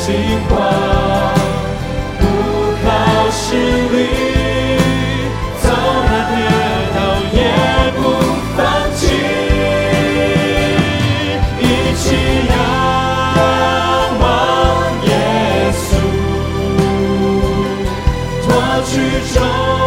心慌，不靠势力，纵然跌倒也不放弃，一起仰望耶稣，脱去重